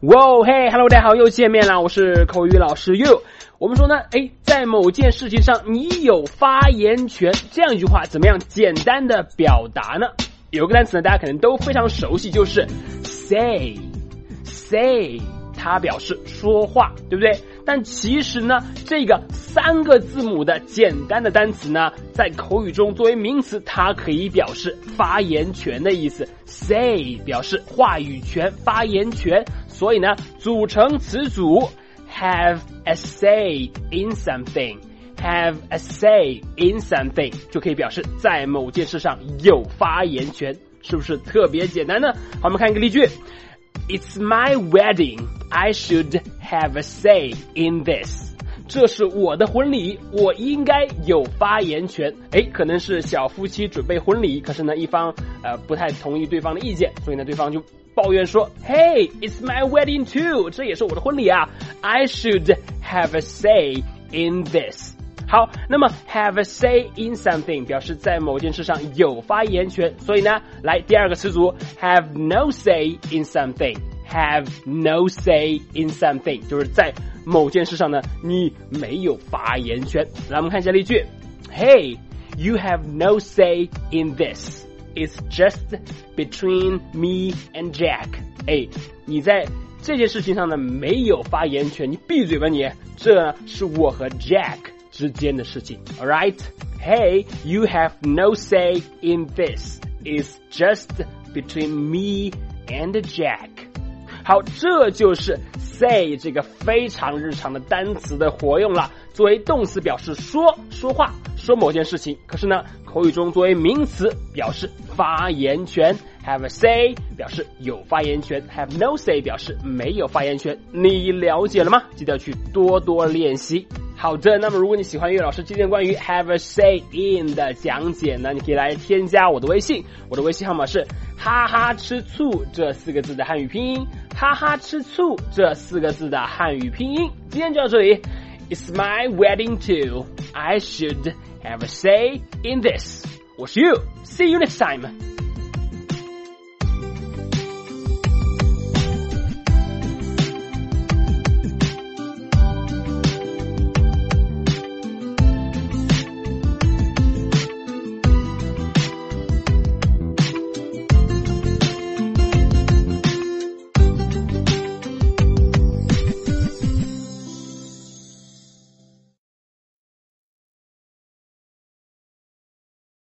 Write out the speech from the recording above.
哇嘿 ，Hello， 大家好，又见面了，我是口语老师 You。我们说呢，在某件事情上你有发言权，这样一句话怎么样简单的表达呢？有个单词呢，大家可能都非常熟悉，就是 say， 它表示说话，对不对？但其实呢，这个3个字母的简单的单词呢，在口语中作为名词，它可以表示发言权的意思。say 表示话语权、发言权，所以呢，组成词组 have a say in something。have a say in something 就可以表示在某件事上有发言权，是不是特别简单呢？好，我们看一个例句。It's my wedding. I should have a say in this. 这是我的婚礼，我应该有发言权。可能是小夫妻准备婚礼，可是呢，一方不太同意对方的意见，所以呢，对方就抱怨说 Hey, it's my wedding too. 这也是我的婚礼啊。I should have a say in this. 好，那么 have a say in something 表示在某件事上有发言权，所以呢，来第二个词组 have no say in something。 have no say in something 就是在某件事上呢，你没有发言权。来，我们看一下例句。Hey, you have no say in this. It's just between me and Jack. 你在这件事情上呢没有发言权，你闭嘴吧你，这是我和 Jack之间的事情。 Alright? Hey, you have no say in this. It's just between me and Jack. 好，这就是 say 这个非常日常的单词的活用了。作为动词表示说话，说某件事情，可是呢，口语中作为名词表示发言权。have a say 表示有发言权， have no say 表示没有发言权。你了解了吗？记得去多多练习。好的，那么如果你喜欢岳老师今天关于 have a say in 的讲解呢，你可以来添加我的微信，我的微信号码是哈哈吃醋这4个字的汉语拼音，哈哈吃醋这4个字的汉语拼音。今天就到这里。It's my wedding too. I should have a say in this. 我是 You. See you next time.